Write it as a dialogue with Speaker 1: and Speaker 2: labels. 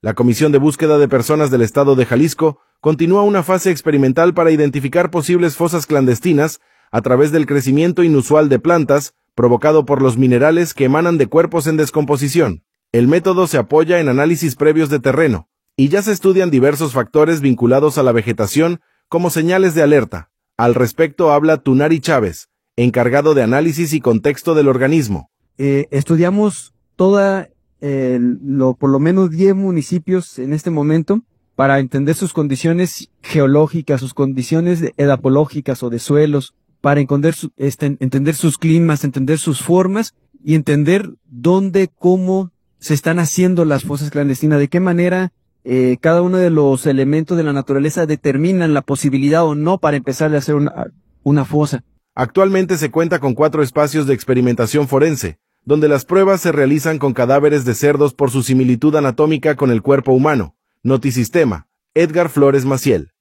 Speaker 1: La Comisión de Búsqueda de Personas del Estado de Jalisco continúa una fase experimental para identificar posibles fosas clandestinas a través del crecimiento inusual de plantas provocado por los minerales que emanan de cuerpos en descomposición. El método se apoya en análisis previos de terreno, y ya se estudian diversos factores vinculados a la vegetación como señales de alerta. Al respecto habla Tunari Chávez, encargado de análisis y contexto del organismo.
Speaker 2: Estudiamos por lo menos 10 municipios en este momento para entender sus condiciones geológicas, sus condiciones edapológicas o de suelos, para entender sus climas, entender sus formas y entender dónde, cómo se están haciendo las fosas clandestinas, de qué manera cada uno de los elementos de la naturaleza determinan la posibilidad o no para empezar a hacer una fosa.
Speaker 1: Actualmente se cuenta con 4 espacios de experimentación forense, donde las pruebas se realizan con cadáveres de cerdos por su similitud anatómica con el cuerpo humano. Notisistema, Edgar Flores Maciel.